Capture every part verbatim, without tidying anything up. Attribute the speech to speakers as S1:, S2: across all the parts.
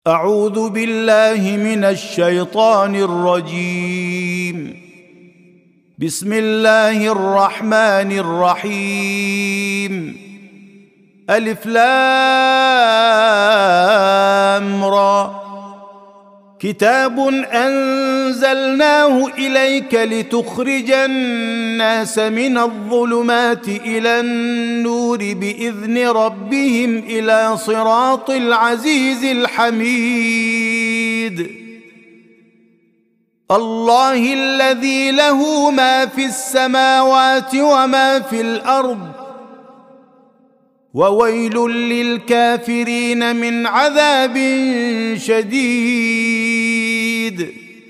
S1: أعوذ بالله من الشيطان الرجيم. بسم الله الرحمن الرحيم. ألف لام را. كتاب أنزلناه إليك لتخرج الناس من الظلمات إلى النور بإذن ربهم إلى صراط العزيز الحميد. الله الذي له ما في السماوات وما في الأرض، وويل للكافرين من عذاب شديد.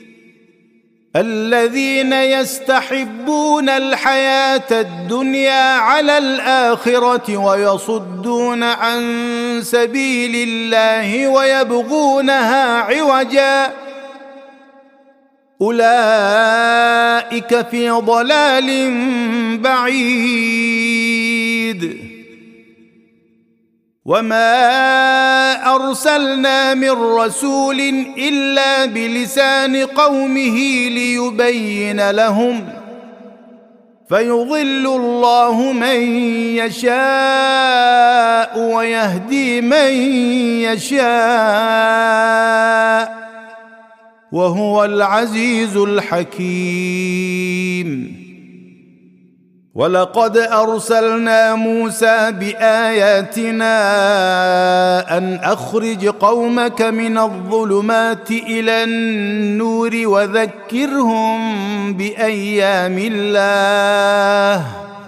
S1: الذين يستحبون الحياة الدنيا على الآخرة ويصدون عن سبيل الله ويبغونها عوجا، أولئك في ضلال بعيد. وما أرسلنا من رسول إلا بلسان قومه ليبين لهم، فيضل الله من يشاء ويهدي من يشاء، وهو العزيز الحكيم. ولقد أرسلنا موسى بآياتنا أن أخرج قومك من الظلمات إلى النور وذكرهم بأيام الله،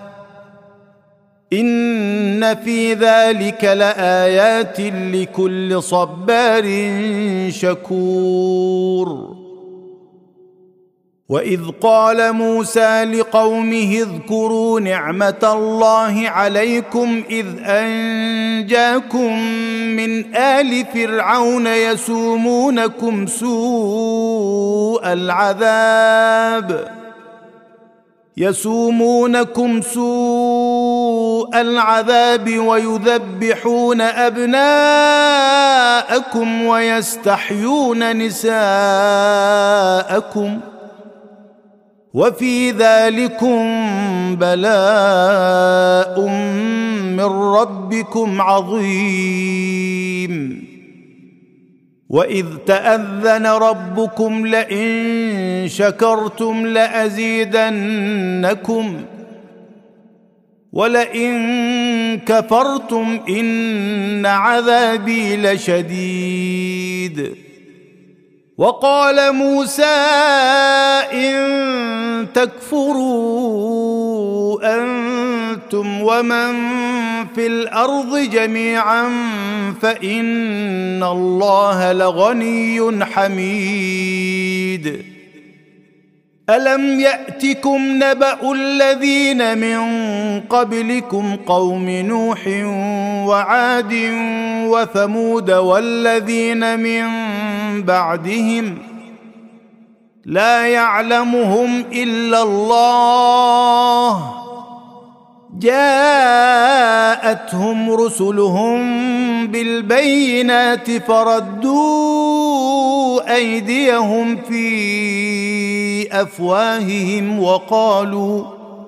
S1: إن في ذلك لآيات لكل صبار شكور. وإذ قال موسى لقومه اذكروا نعمة الله عليكم إذ أنجاكم من آل فرعون يسومونكم سوء العذاب يسومونكم سوء العذاب ويذبحون أبناءكم ويستحيون نساءكم، وفي ذلكم بلاء من ربكم عظيم. وإذ تأذن ربكم لئن شكرتم لأزيدنكم ولئن كفرتم إن عذابي لشديد. وقال موسى إن تكفروا أنتم ومن في الأرض جميعا فإن الله لغني حميد. ألم يأتكم نبأ الذين من قبلكم قوم نوح وعاد وثمود والذين من بعدهم لا يعلمهم إلا الله، جاءتهم رسلهم بالبينات فردوا أيديهم في أفواههم وقالوا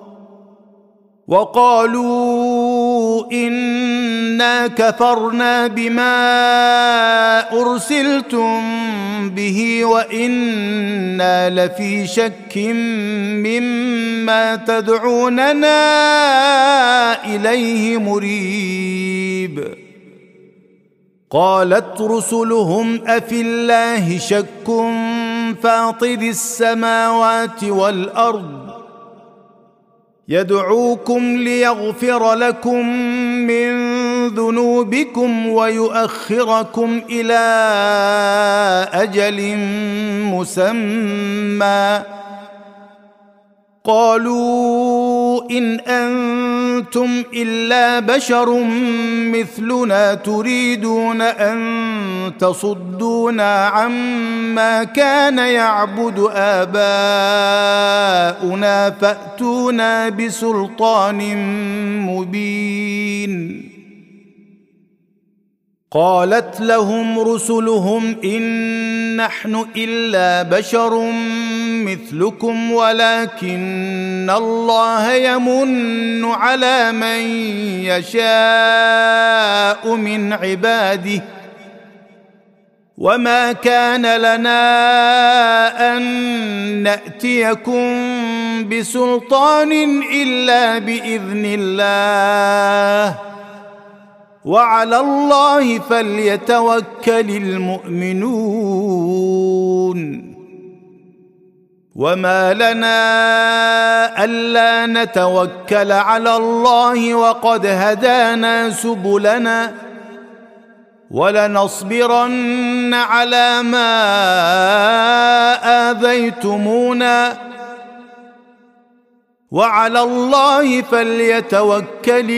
S1: وقالوا إنا كفرنا بما أرسلتم به وإنا لفي شك مما تدعوننا إليه مريب. قالت رسلهم أفي الله شك فاطر السماوات والأرض يدعوكم ليغفر لكم من ذنوبكم ويؤخركم إلى أجل مسمى، قالوا إن أنتم إلا بشر مثلنا تريدون أن تصدونا عما كان يعبد آباؤنا فأتونا بسلطان مبين. قالت لهم رسلهم إن نحن إلا بشر مثلكم ولكن الله يمن على من يشاء من عباده وما كان لنا أن نأتيكم بسلطان إلا بإذن الله وعلى الله فليتوكل المؤمنون وما لنا ألا نتوكل على الله وقد هدانا سبلنا ولنصبرن على ما آذيتمونا وعلى الله فليتوكل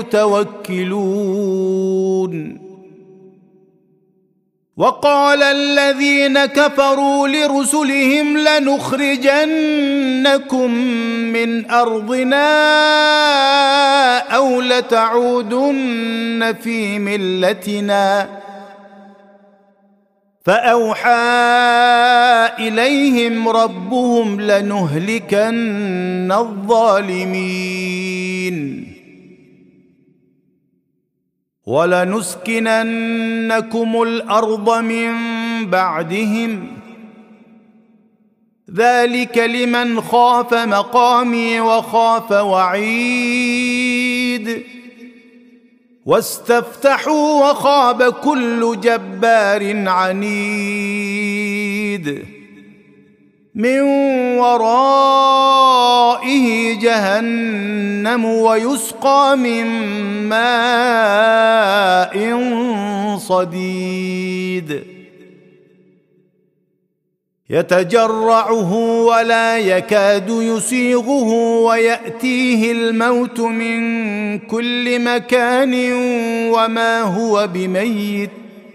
S1: المتوكلون وقال الذين كفروا لرسلهم لنخرجنكم من أرضنا أو لتعودن في ملتنا فأوحى إليهم ربهم لنهلكن الظالمين ولنسكننكم الأرض من بعدهم ذلك لمن خاف مقامي وخاف وعيد واستفتحوا وخاب كل جبار عنيد من ورائه جهنم ويسقى من ماء صديد يتجرعه ولا يكاد يسيغه ويأتيه الموت من كل مكان وما هو بميت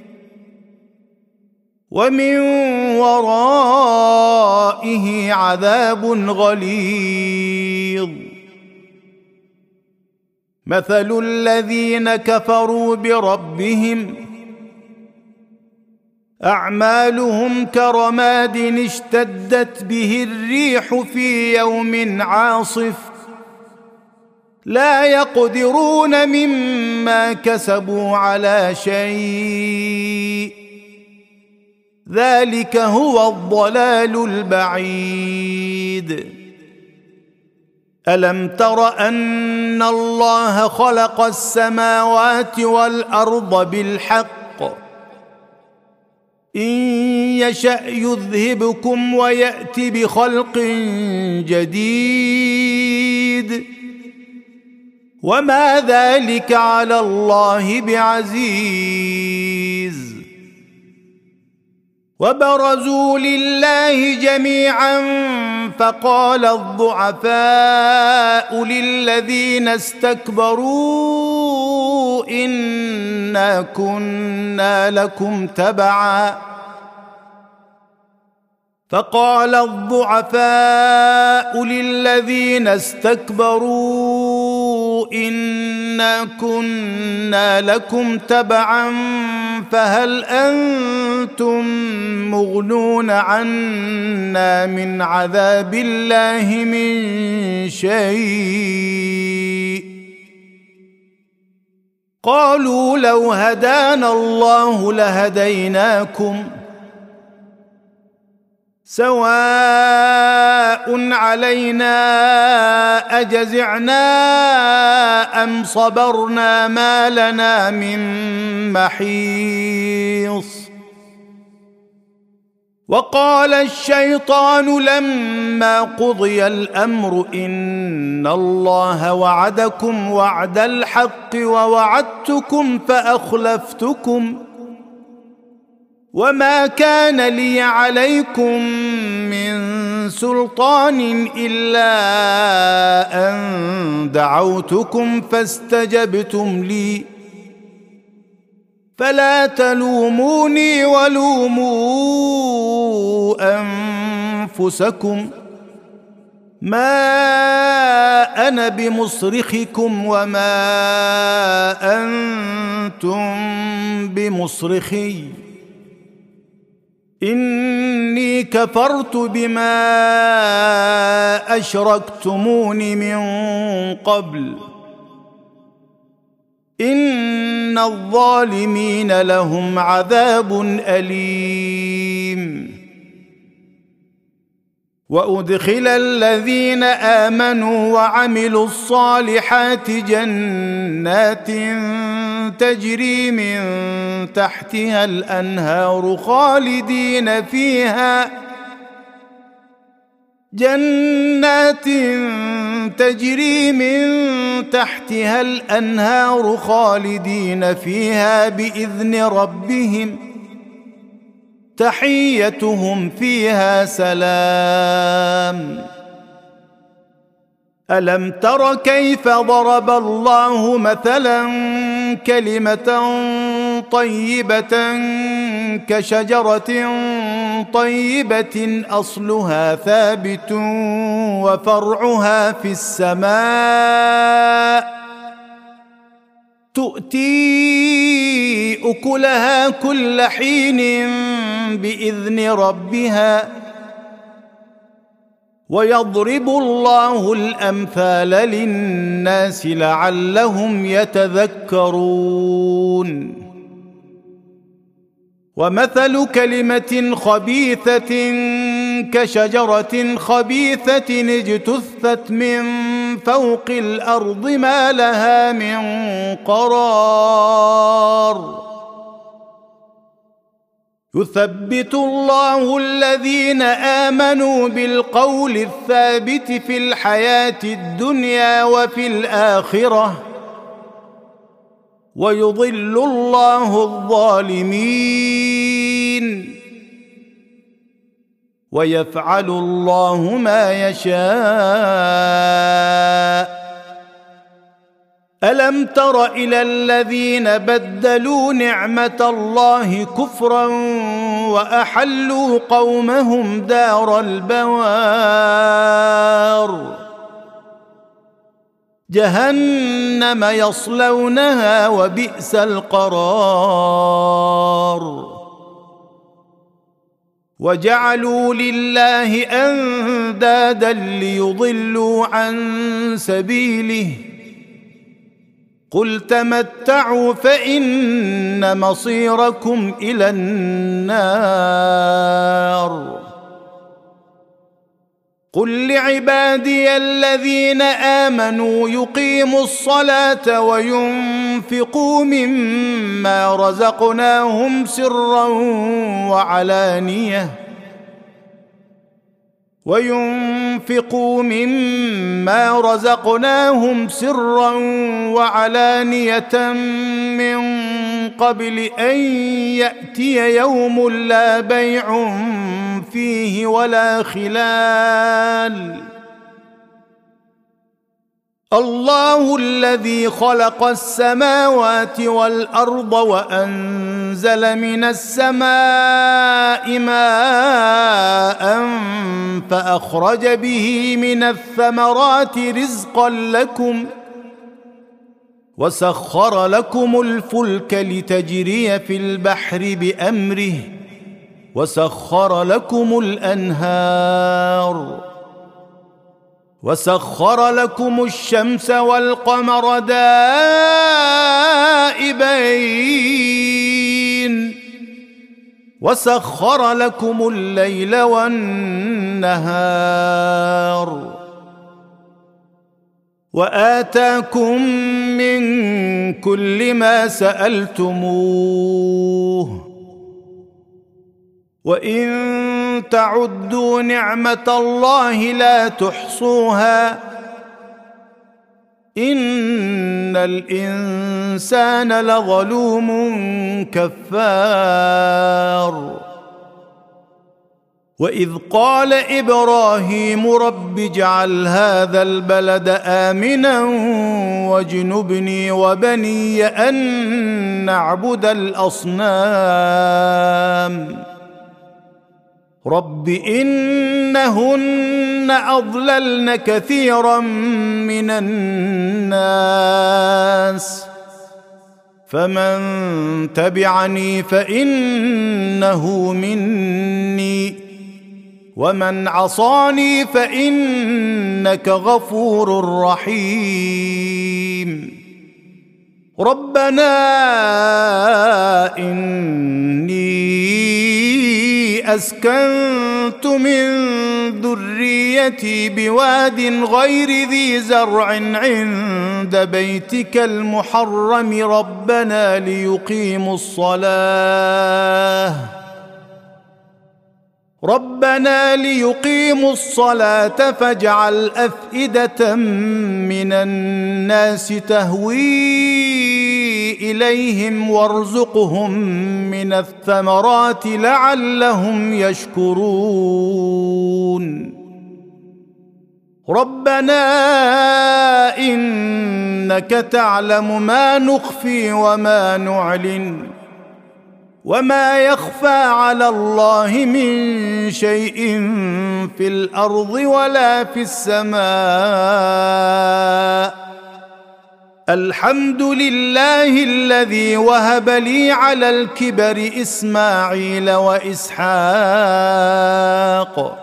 S1: ومن ورائه عذاب غليظ مثل الذين كفروا بربهم أعمالهم كرماد اشتدت به الريح في يوم عاصف لا يقدرون مما كسبوا على شيء ذلك هو الضلال البعيد ألم تر أن الله خلق السماوات والأرض بالحق إن يشأ يذهبكم ويأت بخلق جديد وما ذلك على الله بعزيز وبرزوا لله جميعا فقال الضعفاء للذين استكبروا إنا كنا لكم تبعا فقال الضعفاء للذين استكبروا إنا كنا لكم تبعا فهل أنتم مغنون عنا من عذاب الله من شيء قالوا لو هدانا الله لهديناكم سواء علينا أجزعنا أم صبرنا ما لنا من محيص وقال الشيطان لما قضي الأمر إن الله وعدكم وعد الحق ووعدتكم فأخلفتكم وما كان لي عليكم من سلطان إلا أن دعوتكم فاستجبتم لي فلا تلوموني ولوموا أنفسكم ما أنا بمصرخكم وما أنتم بمصرخي إني كفرت بما أشركتمون من قبل إن الظالمين لهم عذاب أليم. وأدخل الذين آمنوا وعملوا الصالحات جنات تجري من تحتها الأنهار خالدين فيها جنات تجري من تحتها الأنهار خالدين فيها بإذن ربهم تحيتهم فيها سلام. ألم تر كيف ضرب الله مثلا كلمة طيبة كشجرة طيبة أصلها ثابت وفرعها في السماء تؤتي أكلها كل حين بإذن ربها ويضرب الله الأمثال للناس لعلهم يتذكرون. ومثل كلمة خبيثة كشجرة خبيثة اجتثت من فوق الأرض ما لها من قرار. يثبت الله الذين آمنوا بالقول الثابت في الحياة الدنيا وفي الآخرة ويضل الله الظالمين ويفعل الله ما يشاء. ألم تر إلى الذين بدلوا نعمة الله كفرا وأحلوا قومهم دار البوار جهنم يصلونها وبئس القرار. وجعلوا لله أندادا ليضلوا عن سبيله قل تمتعوا فإن مصيركم إلى النار. قل لعبادي الذين آمنوا يقيموا الصلاة وينفقوا مما رزقناهم سرا وعلانية وينفقوا مما رزقناهم سرا وعلانية من قبل أن يأتي يوم لا بيع فيه ولا خلال. الله الذي خلق السماوات والأرض وأنزل من السماء ماء فأخرج به من الثمرات رزقا لكم وسخر لكم الفلك لتجري في البحر بأمره وسخر لكم الأنهار وسخر لكم الشمس والقمر دائبين وسخر لكم الليل والنهار وآتاكم من كل ما سألتموه وإن تعدوا نعمة الله لا تحصوها إن الإنسان لظلوم كفار. وإذ قال إبراهيم رب اجعل هذا البلد آمنا واجنبني وبني أن نعبد الأصنام رب إنهن أضللن كثيرا من الناس فمن تبعني فإنه مني ومن عصاني فإنك غفور رحيم ربنا إني أسكنت من ذريتي بواد غير ذي زرع عند بيتك المحرم ربنا ليقيموا الصلاة ربنا ليقيموا الصلاة فاجعل أفئدة من الناس تهوي إليهم وارزقهم من الثمرات لعلهم يشكرون ربنا إنك تعلم ما نخفي وما نعلن وما يخفى على الله من شيء في الأرض ولا في السماء الحمد لله الذي وهب لي على الكبر إسماعيل وإسحاق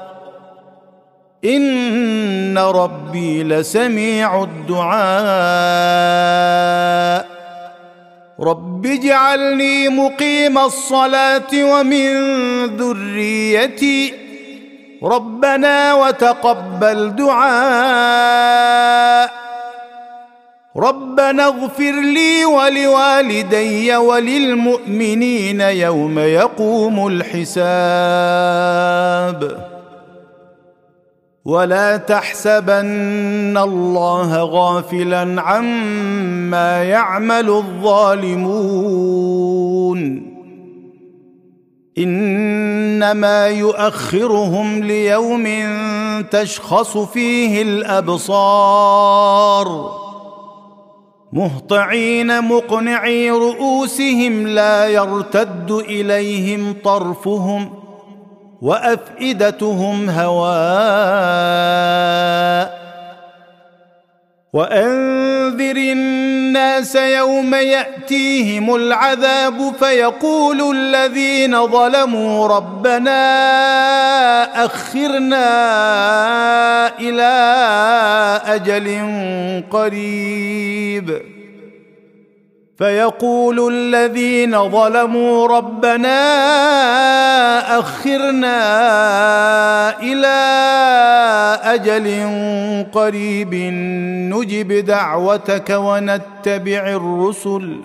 S1: إن ربي لسميع الدعاء رب اجعلني مقيم الصلاة ومن ذريتي ربنا وتقبل دعاء ربنا اغفر لي ولوالدي وللمؤمنين يوم يقوم الحساب ولا تحسبن الله غافلا عما يعمل الظالمون إنما يؤخرهم ليوم تشخص فيه الأبصار مهطعين مقنعي رؤوسهم لا يرتد إليهم طرفهم وأفئدتهم هواء وأنذر الناس يوم يأتيهم العذاب فيقول الذين ظلموا ربنا أخرنا إلى أجل قريب فيقول الذين ظلموا ربنا أخرنا إلى أجل قريب نجب دعوتك ونتبع الرسل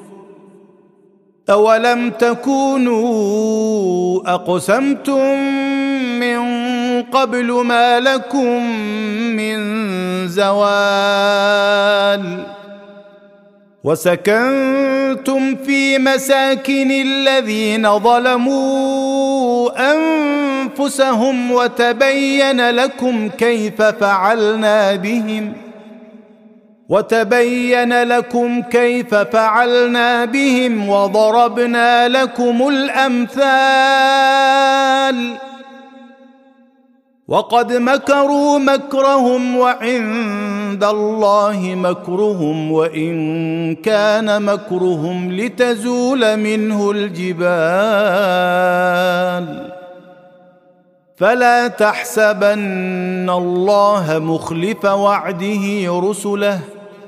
S1: أولم تكونوا أقسمتم من قبل ما لكم من زوال وسكنتم في مساكن الذين ظلموا أنفسهم وتبين لكم كيف فعلنا بهم وتبين لكم كيف فعلنا بهم وضربنا لكم الأمثال وقد مكروا مكرهم وعند الله مكرهم وإن كان مكرهم لتزول منه الجبال فلا تحسبن الله مخلف وعده رسله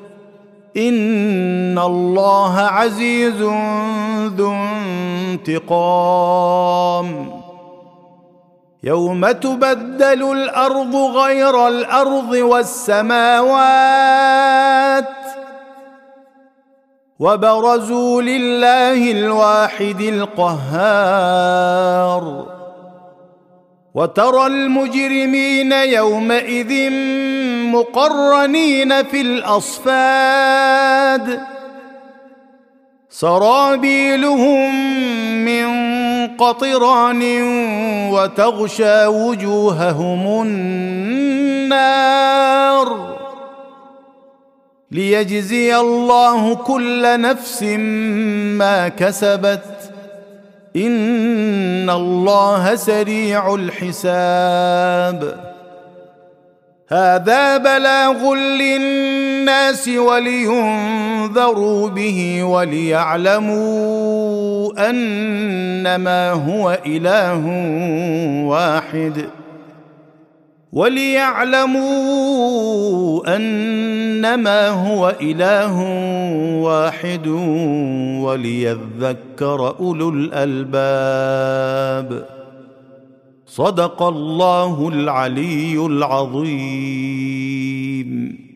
S1: إن الله عزيز ذو انتقام يوم تبدل الأرض غير الأرض والسماوات وبرزوا لله الواحد القهار وترى المجرمين يومئذ مقرنين في الأصفاد سرابيلهم من قطران وتغشى وجوههم النار ليجزي الله كل نفس ما كسبت إن الله سريع الحساب. هذا بلاغ للناس ولينذروا به وليعلموا أنما هو إله واحد وليعلموا أنما هو إله واحد وليذكر أولو الألباب. صدق الله العلي العظيم.